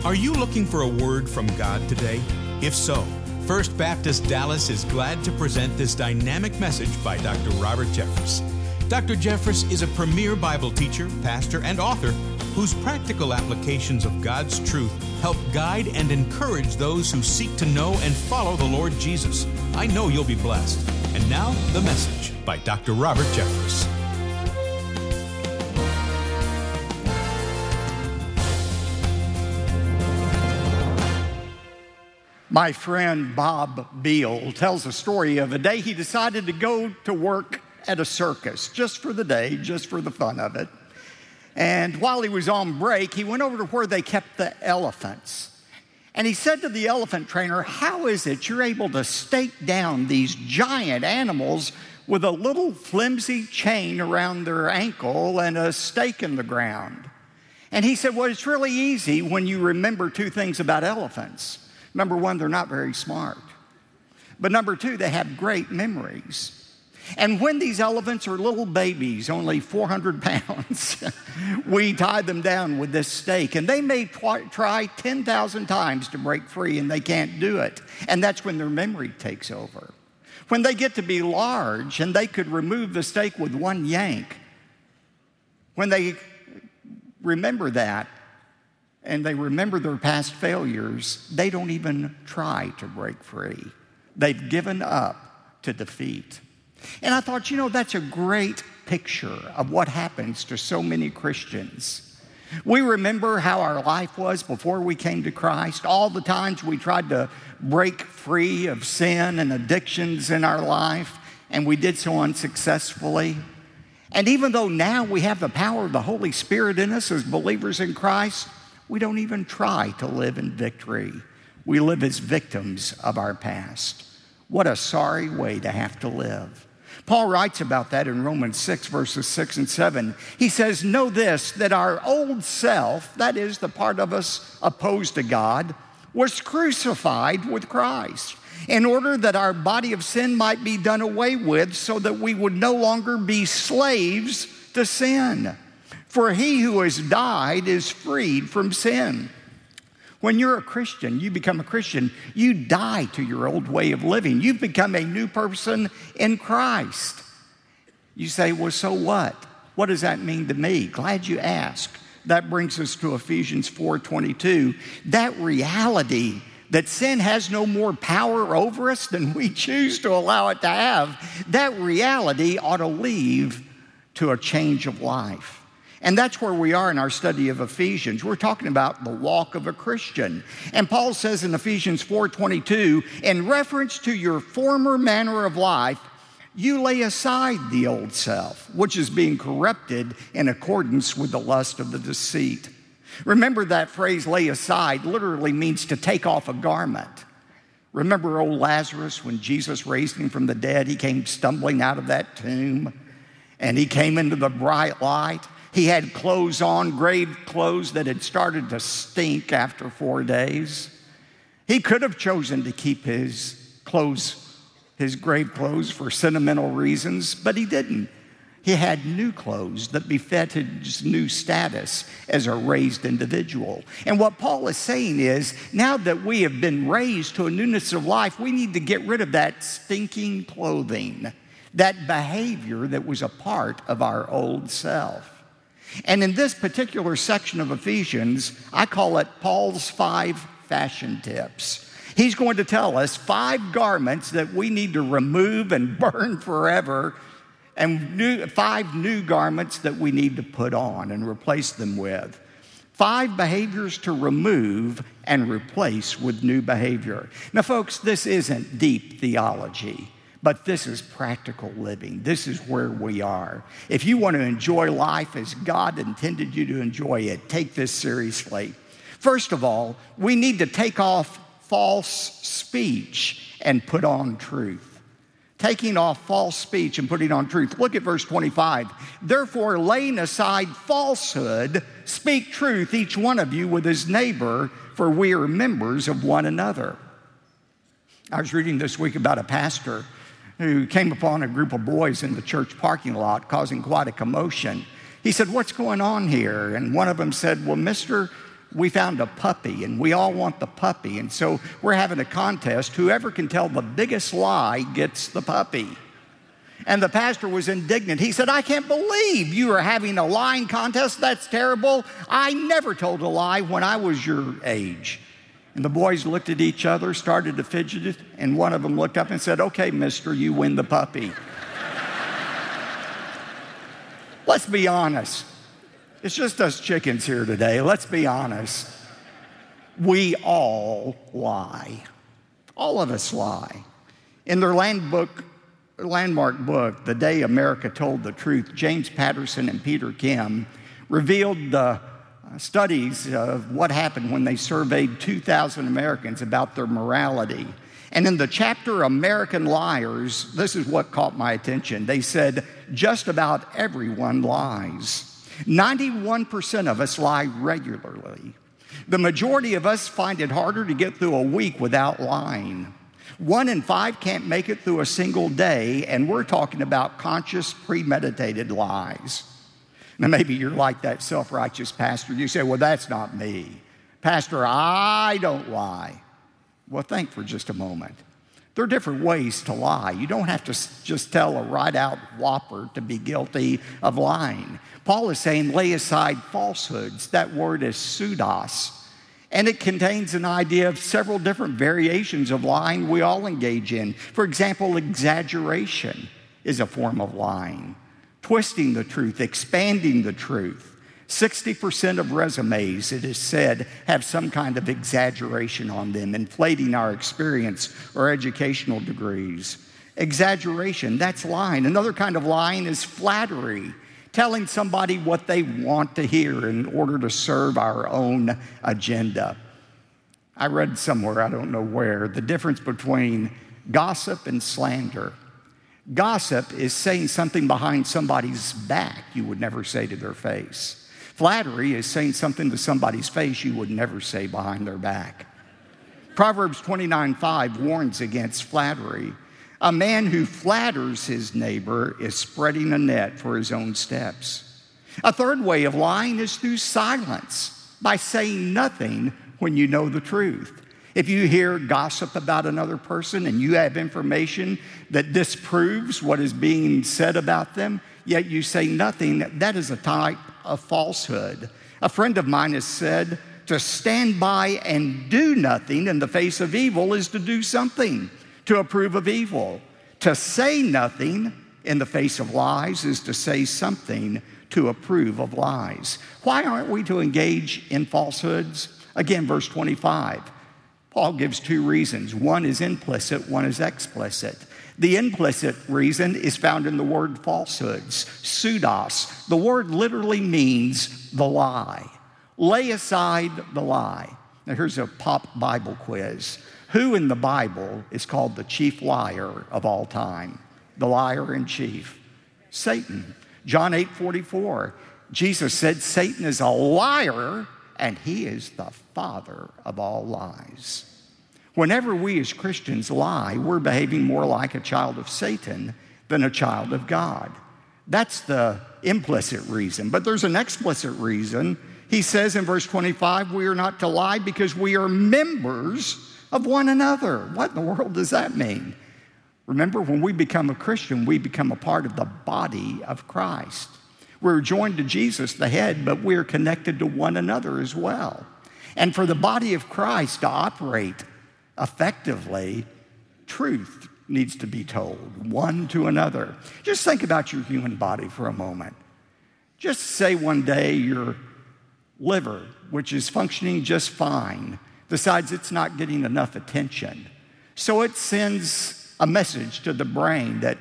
Are you looking for a word from God today? If so, First Baptist Dallas is glad to present this dynamic message by Dr. Robert Jeffress. Dr. Jeffress is a premier Bible teacher, pastor, and author whose practical applications of God's truth help guide and encourage those who seek to know and follow the Lord Jesus. I know you'll be blessed. And now, the message by Dr. Robert Jeffress. My friend Bob Beal tells a story of a day he decided to go to work at a circus, just for the day, just for the fun of it. And while he was on break, he went over to where they kept the elephants. And he said to the elephant trainer, "How is it you're able to stake down these giant animals with a little flimsy chain around their ankle and a stake in the ground?" And he said, "Well, it's really easy when you remember two things about elephants. Number one, they're not very smart. But number two, they have great memories. And when these elephants are little babies, only 400 pounds, we tie them down with this stake. And they may try 10,000 times to break free, and they can't do it. And that's when their memory takes over. When they get to be large, and they could remove the stake with one yank, when they remember that, and they remember their past failures, they don't even try to break free. They've given up to defeat." And I thought, that's a great picture of what happens to so many Christians. We remember how our life was before we came to Christ, all the times we tried to break free of sin and addictions in our life, and we did so unsuccessfully. And even though now we have the power of the Holy Spirit in us as believers in Christ, we don't even try to live in victory. We live as victims of our past. What a sorry way to have to live. Paul writes about that in Romans 6, verses 6 and 7. He says, "Know this, that our old self," that is the part of us opposed to God, "was crucified with Christ, in order that our body of sin might be done away with, so that we would no longer be slaves to sin. For he who has died is freed from sin." When you're a Christian, you become a Christian, you die to your old way of living. You've become a new person in Christ. You say, "Well, so what? What does that mean to me?" Glad you asked. That brings us to Ephesians 4:22. That reality that sin has no more power over us than we choose to allow it to have, that reality ought to lead to a change of life. And that's where we are in our study of Ephesians. We're talking about the walk of a Christian. And Paul says in Ephesians 4:22, "In reference to your former manner of life, you lay aside the old self, which is being corrupted in accordance with the lust of the deceit." Remember, that phrase, lay aside, literally means to take off a garment. Remember old Lazarus, when Jesus raised him from the dead, he came stumbling out of that tomb, and he came into the bright light. He had clothes on, grave clothes that had started to stink after 4 days. He could have chosen to keep his grave clothes for sentimental reasons, but he didn't. He had new clothes that befitted his new status as a raised individual. And what Paul is saying is, now that we have been raised to a newness of life, we need to get rid of that stinking clothing, that behavior that was a part of our old self. And in this particular section of Ephesians, I call it Paul's 5 fashion tips. He's going to tell us 5 garments that we need to remove and burn forever, and 5 new garments that we need to put on and replace them with. 5 behaviors to remove and replace with new behavior. Now, folks, this isn't deep theology, but this is practical living. This is where we are. If you want to enjoy life as God intended you to enjoy it, take this seriously. First of all, we need to take off false speech and put on truth. Taking off false speech and putting on truth. Look at verse 25. "Therefore, laying aside falsehood, speak truth, each one of you with his neighbor, for we are members of one another." I was reading this week about a pastor who came upon a group of boys in the church parking lot causing quite a commotion. He said, "What's going on here?" And one of them said, "Well, mister, we found a puppy, and we all want the puppy. And so we're having a contest. Whoever can tell the biggest lie gets the puppy. And the pastor was indignant. He said, I can't believe you are having a lying contest. That's terrible. I never told a lie when I was your age. And the boys looked at each other, started to fidget, and one of them looked up and said, okay, mister, you win the puppy. Let's be honest. It's just us chickens here today. Let's be honest. We all lie. All of us lie. In their landmark book, The Day America Told the Truth, James Patterson and Peter Kim revealed the studies of what happened when they surveyed 2,000 Americans about their morality. And in the chapter American Liars, this is what caught my attention. They said, just about everyone lies. 91% of us lie regularly. The majority of us find it harder to get through a week without lying. 1 in 5 can't make it through a single day, and we're talking about conscious, premeditated lies. Now, maybe you're like that self-righteous pastor. You say, well, that's not me. Pastor, I don't lie. Well, think for just a moment. There are different ways to lie. You don't have to just tell a right-out whopper to be guilty of lying. Paul is saying lay aside falsehoods. That word is pseudos. And it contains an idea of several different variations of lying we all engage in. For example, exaggeration is a form of lying. Twisting the truth, expanding the truth. 60% of resumes, it is said, have some kind of exaggeration on them, inflating our experience or educational degrees. Exaggeration, that's lying. Another kind of lying is flattery, telling somebody what they want to hear in order to serve our own agenda. I read somewhere, I don't know where, the difference between gossip and slander. Gossip is saying something behind somebody's back you would never say to their face. Flattery is saying something to somebody's face you would never say behind their back. Proverbs 29:5 warns against flattery. A man who flatters his neighbor is spreading a net for his own steps. A third way of lying is through silence, by saying nothing when you know the truth. If you hear gossip about another person and you have information that disproves what is being said about them, yet you say nothing, that is a type of falsehood. A friend of mine has said, to stand by and do nothing in the face of evil is to do something to approve of evil. To say nothing in the face of lies is to say something to approve of lies. Why aren't we to engage in falsehoods? Again, verse 25. Paul gives two reasons. One is implicit, one is explicit. The implicit reason is found in the word falsehoods, pseudos. The word literally means the lie. Lay aside the lie. Now here's a pop Bible quiz. Who in the Bible is called the chief liar of all time? The liar in chief? Satan. John 8:44. Jesus said Satan is a liar and he is the father of all lies. Whenever we as Christians lie, we're behaving more like a child of Satan than a child of God. That's the implicit reason. But there's an explicit reason. He says in verse 25, we are not to lie because we are members of one another. What in the world does that mean? Remember, when we become a Christian, we become a part of the body of Christ. We're joined to Jesus, the head, but we're connected to one another as well. And for the body of Christ to operate effectively, truth needs to be told, one to another. Just think about your human body for a moment. Just say one day your liver, which is functioning just fine, decides it's not getting enough attention. So it sends a message to the brain that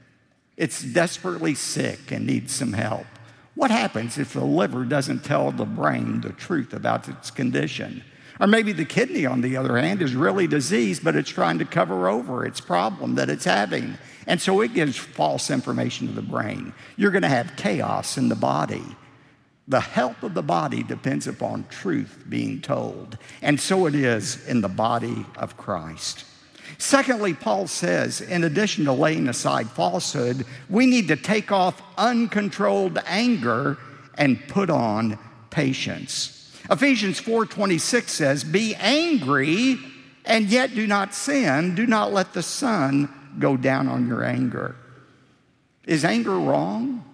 it's desperately sick and needs some help. What happens if the liver doesn't tell the brain the truth about its condition? Or maybe the kidney, on the other hand, is really diseased, but it's trying to cover over its problem that it's having. And so it gives false information to the brain. You're going to have chaos in the body. The health of the body depends upon truth being told. And so it is in the body of Christ. Secondly, Paul says, in addition to laying aside falsehood, we need to take off uncontrolled anger and put on patience. Ephesians 4:26 says, "Be angry and yet do not sin. Do not let the sun go down on your anger." Is anger wrong?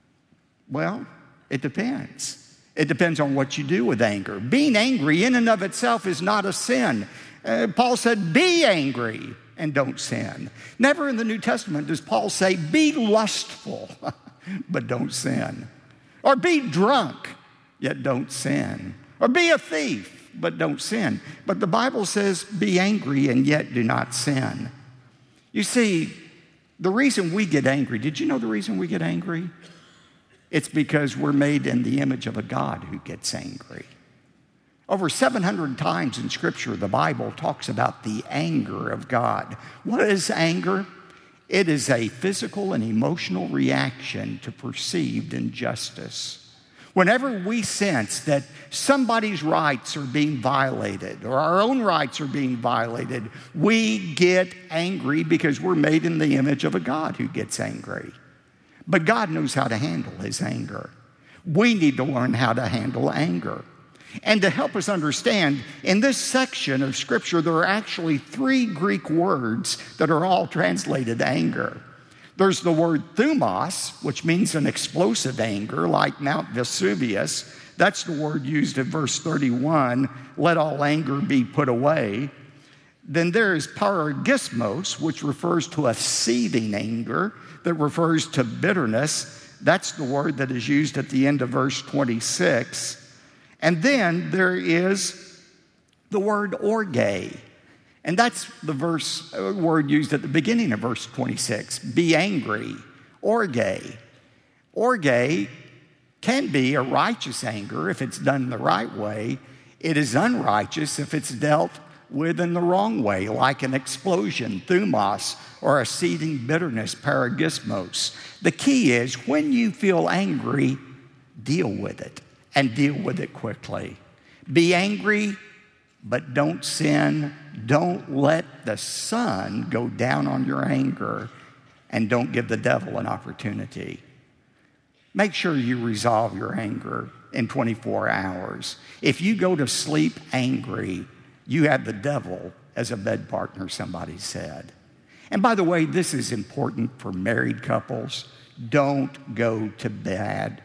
Well, it depends. It depends on what you do with anger. Being angry in and of itself is not a sin. Paul said, be angry and don't sin. Never in the New Testament does Paul say, be lustful, but don't sin. Or be drunk, yet don't sin. Or be a thief, but don't sin. But the Bible says, be angry and yet do not sin. You see, the reason we get angry, did you know the reason we get angry? It's because we're made in the image of a God who gets angry. Over 700 times in Scripture, the Bible talks about the anger of God. What is anger? It is a physical and emotional reaction to perceived injustice. Whenever we sense that somebody's rights are being violated or our own rights are being violated, we get angry because we're made in the image of a God who gets angry. But God knows how to handle his anger. We need to learn how to handle anger. And to help us understand, in this section of Scripture, there are actually 3 Greek words that are all translated anger. There's the word thumos, which means an explosive anger, like Mount Vesuvius. That's the word used in verse 31, let all anger be put away. Then there is paragismos, which refers to a seething anger that refers to bitterness. That's the word that is used at the end of verse 26. And then there is the word orge. And that's the word used at the beginning of verse 26. Be angry. Orge. Orge can be a righteous anger if it's done the right way. It is unrighteous if it's dealt with in the wrong way, like an explosion, thumos, or a seething bitterness, paragismos. The key is when you feel angry, deal with it, and deal with it quickly. Be angry, but don't sin. Don't let the sun go down on your anger, and don't give the devil an opportunity. Make sure you resolve your anger in 24 hours. If you go to sleep angry, you have the devil as a bed partner, somebody said. And by the way, this is important for married couples. Don't go to bed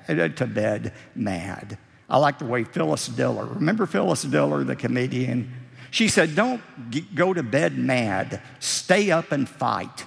mad. I like the way Phyllis Diller, remember Phyllis Diller, the comedian? She said, don't go to bed mad, stay up and fight.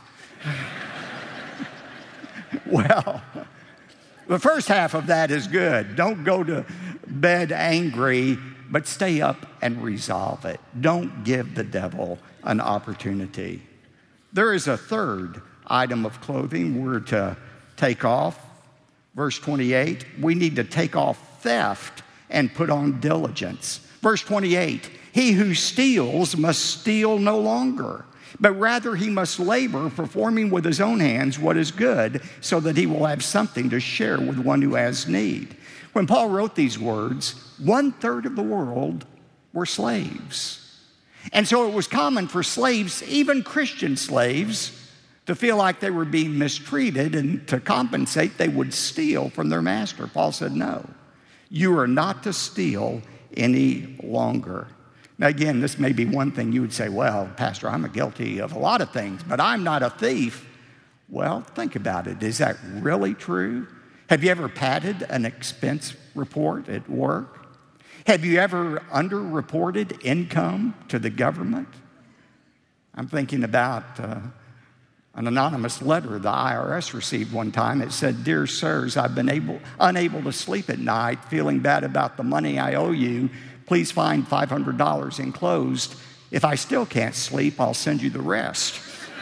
Well, the first half of that is good. Don't go to bed angry, but stay up and resolve it. Don't give the devil an opportunity. There is a third item of clothing we're to take off. Verse 28, we need to take off theft and put on diligence. Verse 28, he who steals must steal no longer, but rather he must labor, performing with his own hands what is good, so that he will have something to share with one who has need. When Paul wrote these words, 1/3 of the world were slaves. And so it was common for slaves, even Christian slaves, to feel like they were being mistreated, and to compensate, they would steal from their master. Paul said, no, you are not to steal any longer. Now again, this may be one thing you would say, well, Pastor, I'm guilty of a lot of things, but I'm not a thief. Well, think about it. Is that really true? Have you ever padded an expense report at work? Have you ever underreported income to the government? I'm thinking about an anonymous letter the IRS received one time. It said, dear sirs, I've been unable to sleep at night, feeling bad about the money I owe you. Please find $500 enclosed. If I still can't sleep, I'll send you the rest.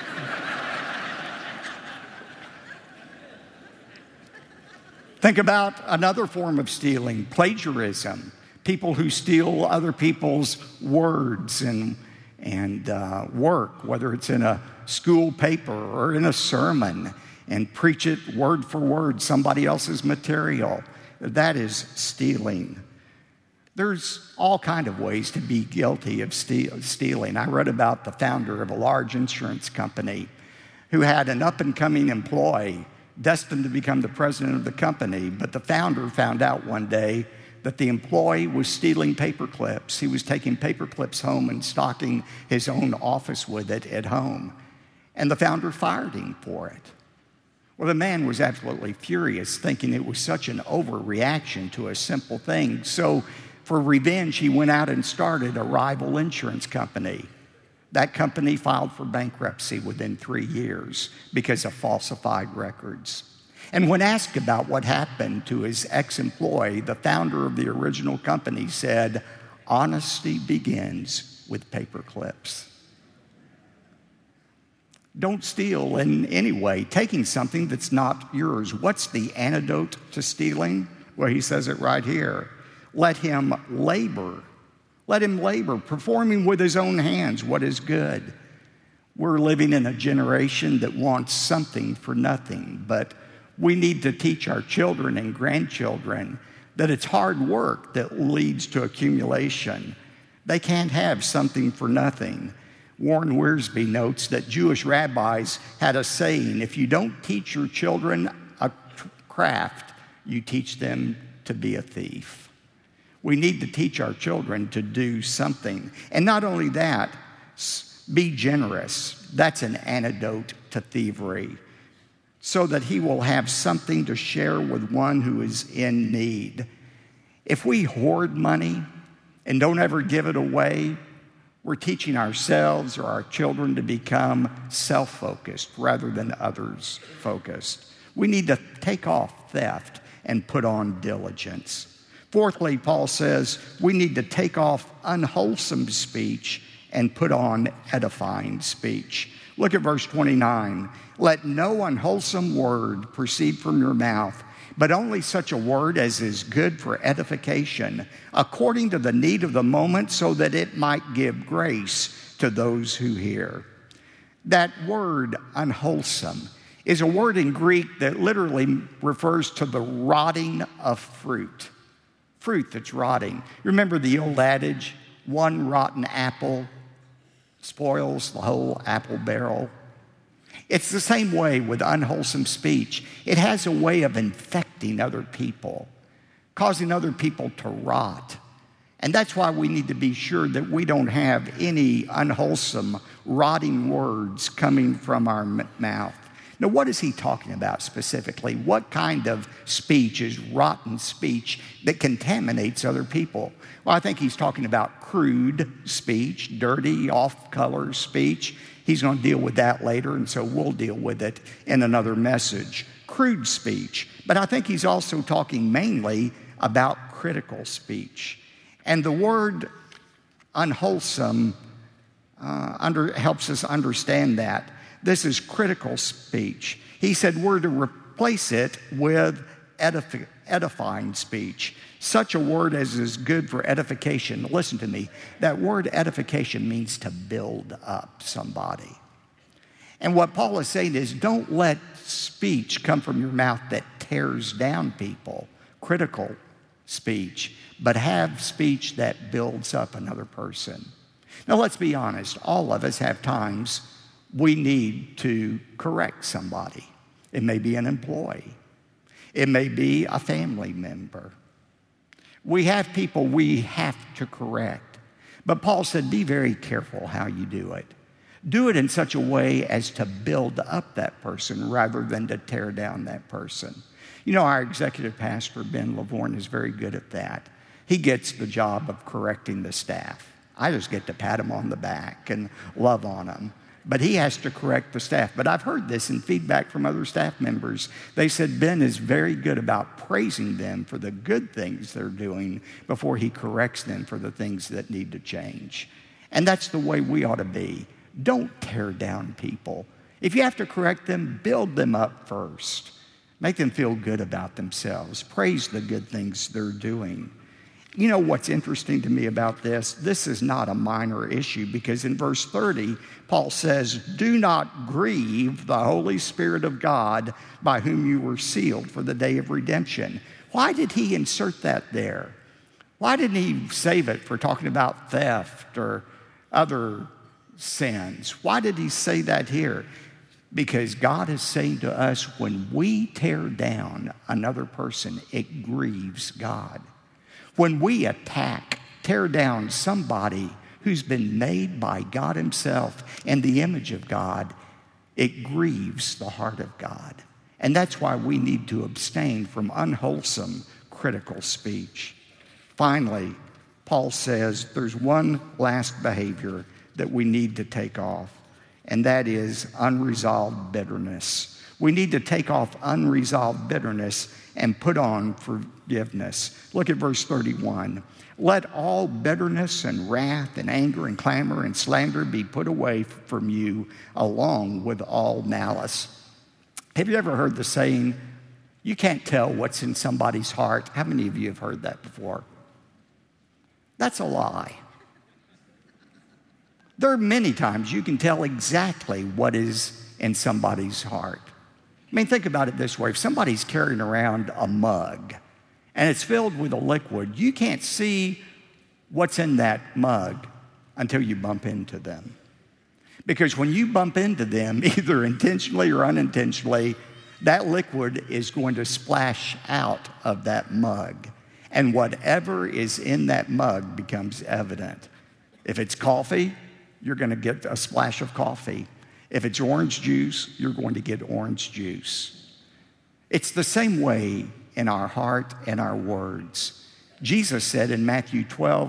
Think about another form of stealing, plagiarism. People who steal other people's words and work, whether it's in a school paper or in a sermon, and preach it word for word, somebody else's material. That is stealing. There's all kinds of ways to be guilty of stealing. I read about the founder of a large insurance company who had an up-and-coming employee destined to become the president of the company, but the founder found out one day that the employee was stealing paper clips. He was taking paper clips home and stocking his own office with it at home. And the founder fired him for it. Well, the man was absolutely furious, thinking it was such an overreaction to a simple thing. So for revenge, he went out and started a rival insurance company. That company filed for bankruptcy within 3 years because of falsified records. And when asked about what happened to his ex-employee, the founder of the original company said, "Honesty begins with paper clips." Don't steal in any way, taking something that's not yours. What's the antidote to stealing? Well, he says it right here. Let him labor. Let him labor, performing with his own hands what is good. We're living in a generation that wants something for nothing, but we need to teach our children and grandchildren that it's hard work that leads to accumulation. They can't have something for nothing. Warren Wiersbe notes that Jewish rabbis had a saying, if you don't teach your children a craft, you teach them to be a thief. We need to teach our children to do something. And not only that, be generous. That's an antidote to thievery, so that he will have something to share with one who is in need. If we hoard money and don't ever give it away, we're teaching ourselves or our children to become self-focused rather than others-focused. We need to take off theft and put on diligence. Fourthly, Paul says we need to take off unwholesome speech and put on edifying speech. Look at verse 29. Let no unwholesome word proceed from your mouth, but only such a word as is good for edification, according to the need of the moment, so that it might give grace to those who hear. That word unwholesome is a word in Greek that literally refers to the rotting of fruit that's rotting. You remember the old adage, one rotten apple spoils the whole apple barrel? It's the same way with unwholesome speech. It has a way of infecting other people, causing other people to rot. And that's why we need to be sure that we don't have any unwholesome, rotting words coming from our mouth. Now, what is he talking about specifically? What kind of speech is rotten speech that contaminates other people? Well, I think he's talking about crude speech, dirty, off-color speech. He's going to deal with that later, and so we'll deal with it in another message. Crude speech. But I think he's also talking mainly about critical speech. And the word unwholesome helps us understand that. This is critical speech. He said we're to replace it with edifying speech. Such a word as is good for edification. Listen to me. That word edification means to build up somebody. And what Paul is saying is don't let speech come from your mouth that tears down people, critical speech, but have speech that builds up another person. Now, let's be honest. All of us have times we need to correct somebody. It may be an employee. It may be a family member. We have people we have to correct. But Paul said, be very careful how you do it. Do it in such a way as to build up that person rather than to tear down that person. You know, our executive pastor, Ben Lavorne, is very good at that. He gets the job of correcting the staff. I just get to pat him on the back and love on him. But he has to correct the staff. But I've heard this in feedback from other staff members. They said Ben is very good about praising them for the good things they're doing before he corrects them for the things that need to change. And that's the way we ought to be. Don't tear down people. If you have to correct them, build them up first. Make them feel good about themselves. Praise the good things they're doing. You know what's interesting to me about this? This is not a minor issue because in verse 30, Paul says, do not grieve the Holy Spirit of God by whom you were sealed for the day of redemption. Why did he insert that there? Why didn't he save it for talking about theft or other sins? Why did he say that here? Because God is saying to us, when we tear down another person, it grieves God. When we attack, tear down somebody who's been made by God himself in the image of God, it grieves the heart of God. And that's why we need to abstain from unwholesome, critical speech. Finally, Paul says there's one last behavior that we need to take off, and that is unresolved bitterness. We need to take off unresolved bitterness and put on forgiveness. Look at verse 31. Let all bitterness and wrath and anger and clamor and slander be put away from you, along with all malice. Have you ever heard the saying, you can't tell what's in somebody's heart? How many of you have heard that before? That's a lie. There are many times you can tell exactly what is in somebody's heart. I mean, think about it this way. If somebody's carrying around a mug and it's filled with a liquid, you can't see what's in that mug until you bump into them. Because when you bump into them, either intentionally or unintentionally, that liquid is going to splash out of that mug. And whatever is in that mug becomes evident. If it's coffee, you're going to get a splash of coffee. If it's orange juice, you're going to get orange juice. It's the same way in our heart and our words. Jesus said in Matthew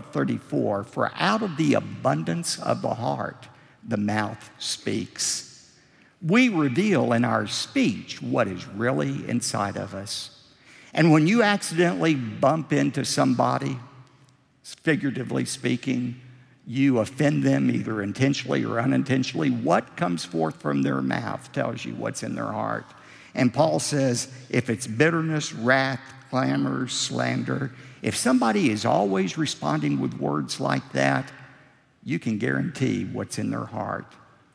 12:34, "For out of the abundance of the heart, the mouth speaks." We reveal in our speech what is really inside of us. And when you accidentally bump into somebody, figuratively speaking, you offend them either intentionally or unintentionally, what comes forth from their mouth tells you what's in their heart. And Paul says, if it's bitterness, wrath, clamor, slander, if somebody is always responding with words like that, you can guarantee what's in their heart.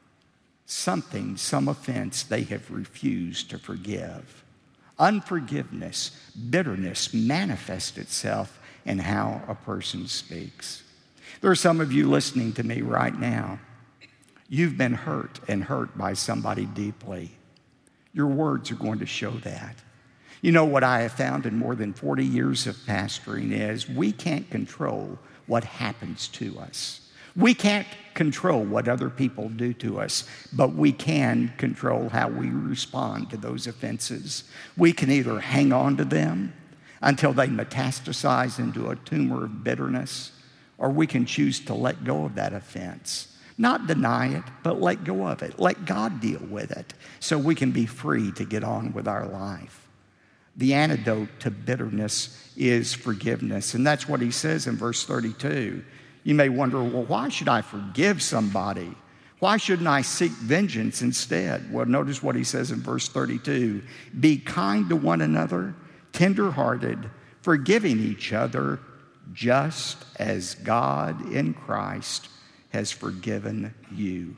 Something, some offense they have refused to forgive. Unforgiveness, bitterness manifests itself in how a person speaks. There are some of you listening to me right now. You've been hurt and hurt by somebody deeply. Your words are going to show that. You know what I have found in more than 40 years of pastoring is we can't control what happens to us. We can't control what other people do to us, but we can control how we respond to those offenses. We can either hang on to them until they metastasize into a tumor of bitterness, or we can choose to let go of that offense. Not deny it, but let go of it. Let God deal with it so we can be free to get on with our life. The antidote to bitterness is forgiveness, and that's what he says in verse 32. You may wonder, well, why should I forgive somebody? Why shouldn't I seek vengeance instead? Well, notice what he says in verse 32. Be kind to one another, tender-hearted, forgiving each other, just as God in Christ has forgiven you.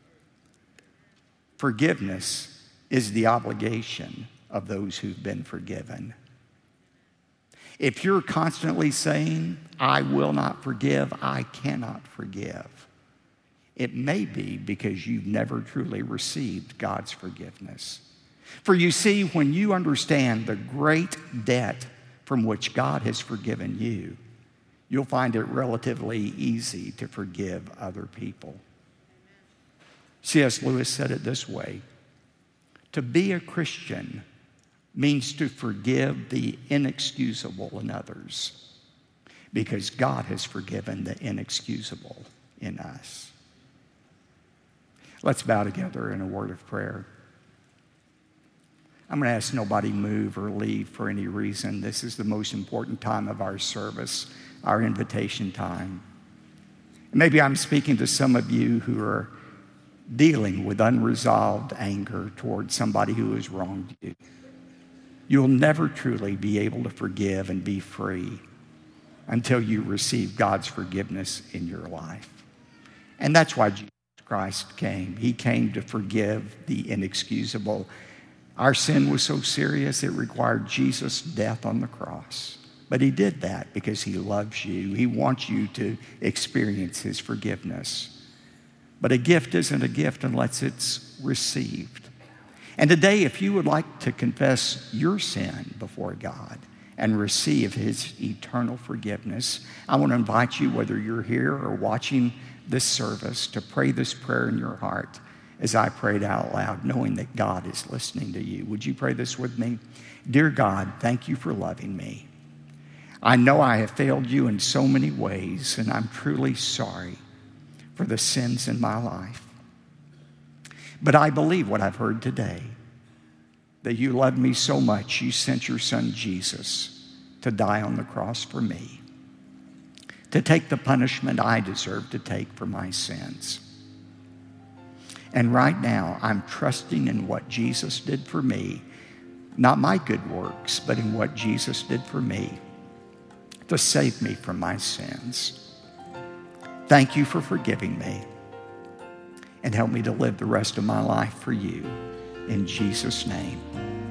Forgiveness is the obligation of those who've been forgiven. If you're constantly saying, I will not forgive, I cannot forgive, it may be because you've never truly received God's forgiveness. For you see, when you understand the great debt from which God has forgiven you, you'll find it relatively easy to forgive other people. C.S. Lewis said it this way: to be a Christian means to forgive the inexcusable in others, because God has forgiven the inexcusable in us. Let's bow together in a word of prayer. I'm going to ask nobody move or leave for any reason. This is the most important time of our service, our invitation time. Maybe I'm speaking to some of you who are dealing with unresolved anger toward somebody who has wronged you. You'll never truly be able to forgive and be free until you receive God's forgiveness in your life. And that's why Jesus Christ came. He came to forgive the inexcusable. Our sin was so serious it required Jesus' death on the cross. But he did that because he loves you. He wants you to experience his forgiveness. But a gift isn't a gift unless it's received. And today, if you would like to confess your sin before God and receive his eternal forgiveness. I want to invite you, whether you're here or watching this service, to pray this prayer in your heart as I prayed out loud, knowing that God is listening to you. Would you pray this with me? Dear God, thank you for loving me. I know I have failed you in so many ways, and I'm truly sorry for the sins in my life. But I believe what I've heard today, that you loved me so much, you sent your son Jesus to die on the cross for me, to take the punishment I deserve to take for my sins. And right now, I'm trusting in what Jesus did for me, not my good works, but in what Jesus did for me to save me from my sins. Thank you for forgiving me, and help me to live the rest of my life for you. In Jesus' name,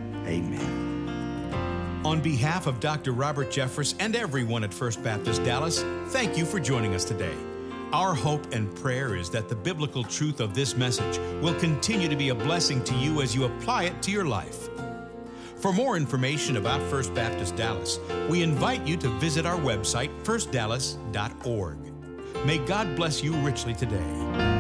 amen. On behalf of Dr. Robert Jeffress and everyone at First Baptist Dallas, thank you for joining us today. Our hope and prayer is that the biblical truth of this message will continue to be a blessing to you as you apply it to your life. For more information about First Baptist Dallas, we invite you to visit our website, firstdallas.org. May God bless you richly today.